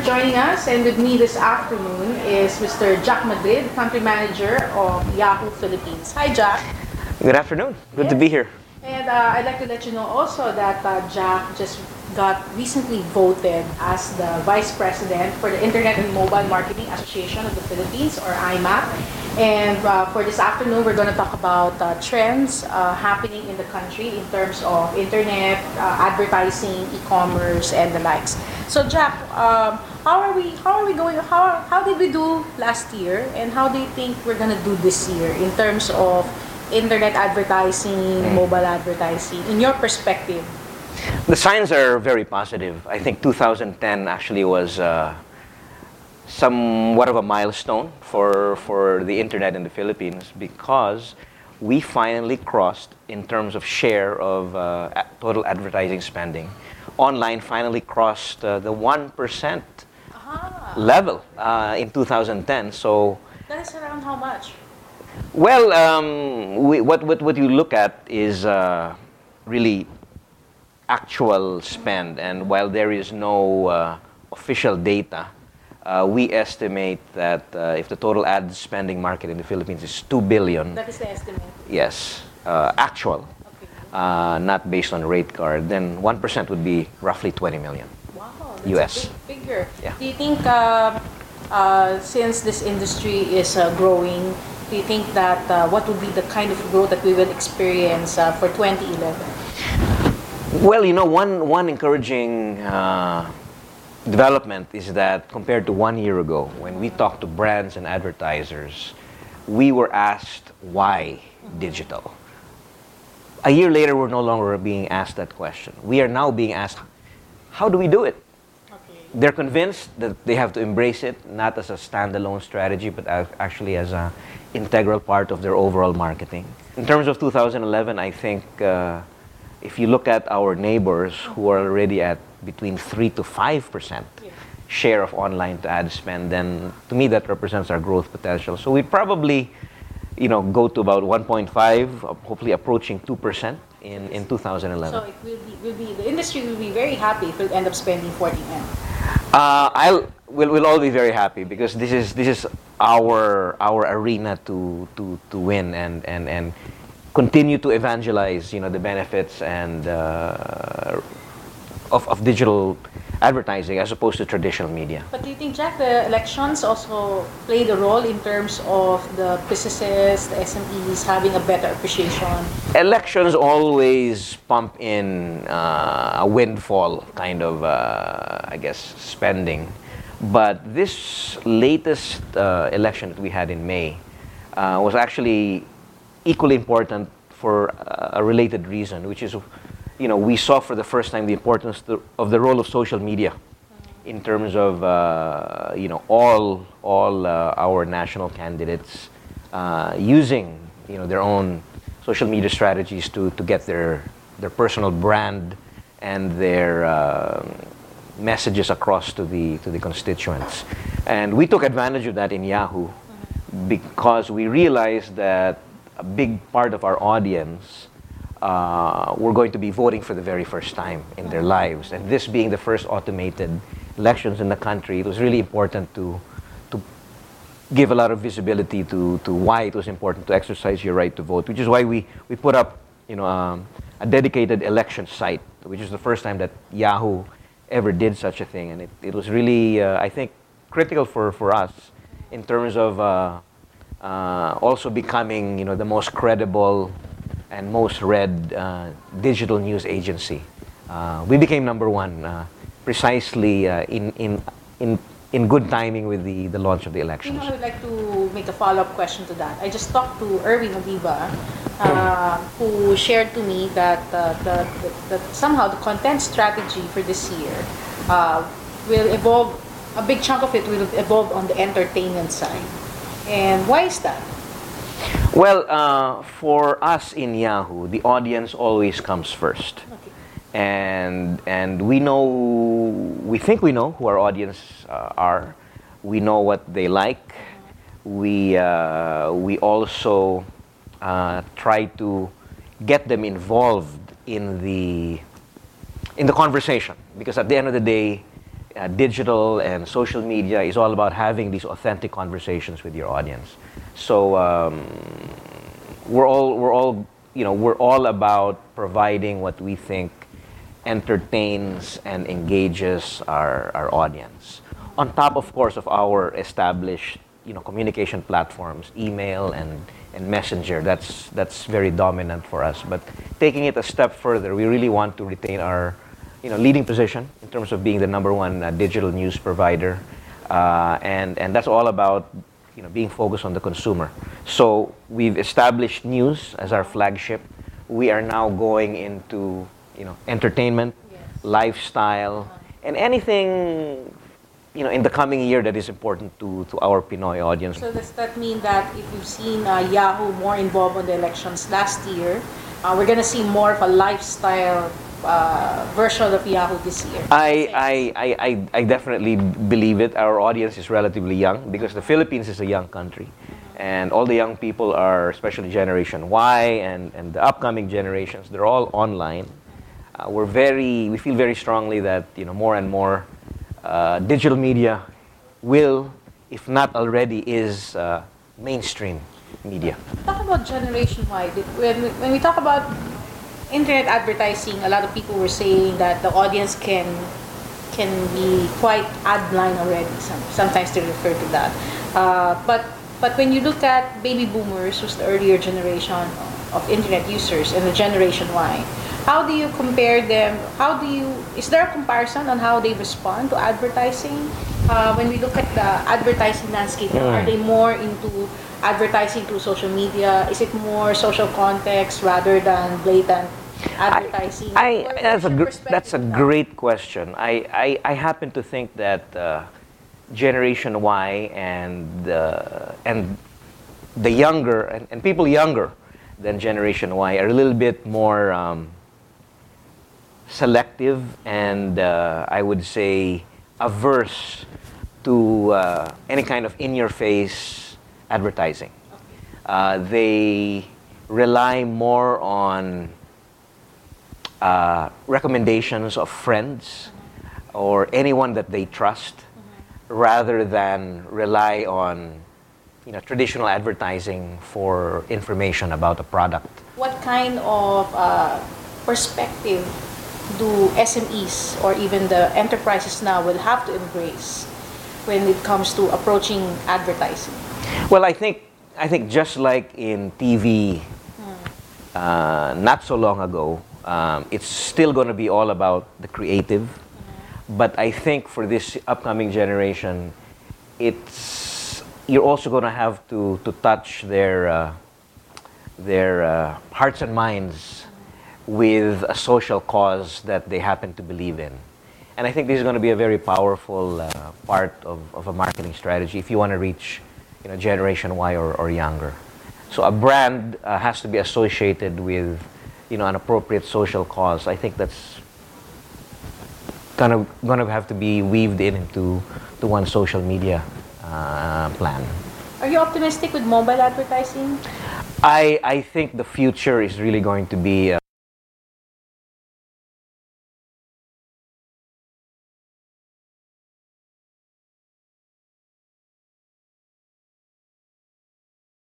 joining us. And with me this afternoon is Mr. Jack Madrid, Country Manager of Yahoo Philippines. Hi, Jack. Good afternoon. Good to be here. And I'd like to let you know also that Jack just got recently voted as the Vice President for the Internet and Mobile Marketing Association of the Philippines, or IMAP. And for this afternoon, we're going to talk about trends happening in the country in terms of internet, advertising, e-commerce, and the likes. So, Jack, how are we going? How did we do last year, and how do you think we're going to do this year in terms of internet advertising, mobile advertising, in your perspective? The signs are very positive. I think 2010 actually was somewhat of a milestone for the internet in the Philippines, because we finally crossed, in terms of share of total advertising spending, online finally crossed the 1% level in 2010. So that is around how much? Well, what you look at is really actual spend, and while there is no official data, we estimate that if the total ad spending market in the Philippines is 2 billion. That is the estimate. Yes, actual, Okay. not based on rate card, then 1% would be roughly 20 million. Wow, that's US. a big figure. Yeah. Do you think, since this industry is growing, do you think that what would be the kind of growth that we will experience for 2011? Well, one encouraging development is that compared to 1 year ago, when we talked to brands and advertisers, we were asked why digital. A year later, we're no longer being asked that question. We are now being asked, how do we do it? They're convinced that they have to embrace it, not as a standalone strategy, but actually as an integral part of their overall marketing. In terms of 2011, I think if you look at our neighbors who are already at between 3 to 5% share of online to ad spend, then to me that represents our growth potential. So we probably, go to about 1.5, hopefully approaching 2% in 2011. So it will be the industry will be very happy if we end up spending 40M. We'll all be very happy, because this is our arena to win and continue to evangelize the benefits and of digital advertising as opposed to traditional media. But do you think, Jack, the elections also played a role in terms of the businesses, the SMEs having a better appreciation? Elections always pump in a windfall kind of, spending. But this latest election that we had in May was actually equally important for a related reason, which is, we saw for the first time the importance of the role of social media in terms of, all our national candidates using, their own social media strategies to get their personal brand and their messages across to the constituents. And we took advantage of that in Yahoo, because we realized that a big part of our audience were going to be voting for the very first time in their lives. And this being the first automated elections in the country, it was really important to give a lot of visibility to why it was important to exercise your right to vote, which is why we put up a dedicated election site, which is the first time that Yahoo ever did such a thing. And it was really, I think, critical for us in terms of also becoming the most credible and most read digital news agency. We became number one precisely in good timing with the launch of the elections. I would like to make a follow-up question to that. I just talked to Erwin Oliva, who shared to me that somehow the content strategy for this year will evolve. A big chunk of it will evolve on the entertainment side. And why is that? Well, for us in Yahoo, the audience always comes first. Okay. And we think we know who our audience are. We know what they like. We also try to get them involved in the conversation, because at the end of the day, digital and social media is all about having these authentic conversations with your audience. So we're all about providing what we think entertains and engages our audience. On top, of course, of our established communication platforms, email and messenger. That's very dominant for us. But taking it a step further, we really want to retain our leading position in terms of being the number one digital news provider, and that's all about being focused on the consumer. So we've established news as our flagship. We are now going into entertainment, Yes. lifestyle, and anything in the coming year that is important to our Pinoy audience. So does that mean that if you've seen Yahoo more involved in the elections last year, we're going to see more of a lifestyle version of Yahoo this year? I definitely believe it. Our audience is relatively young because the Philippines is a young country. And all the young people are, especially Generation Y and the upcoming generations, they're all online. We feel very strongly that more and more digital media will, if not already, is mainstream media. Talk about Generation Y. When we talk about internet advertising, a lot of people were saying that the audience can be quite ad blind already. Sometimes they refer to that. But when you look at baby boomers, who's the earlier generation of internet users, and the Generation Y, how do you compare them? Is there a comparison on how they respond to advertising? When we look at the advertising landscape, are they more into advertising through social media? Is it more social context rather than blatant advertising? That's a great question. I happen to think that Generation Y and the younger and people younger than Generation Y are a little bit more selective and I would say averse to any kind of in-your-face advertising. They rely more on recommendations of friends or anyone that they trust, rather than rely on traditional advertising for information about a product. What kind of perspective do SMEs or even the enterprises now will have to embrace when it comes to approaching advertising? Well, I think just like in TV, not so long ago, it's still going to be all about the creative. But I think for this upcoming generation, you're also going to have to touch their hearts and minds with a social cause that they happen to believe in. And I think this is going to be a very powerful part of a marketing strategy if you want to reach Generation Y or younger. So a brand has to be associated with an appropriate social cause. I think that's gonna have to be weaved into one social media plan. Are you optimistic with mobile advertising? I think the future is really going to be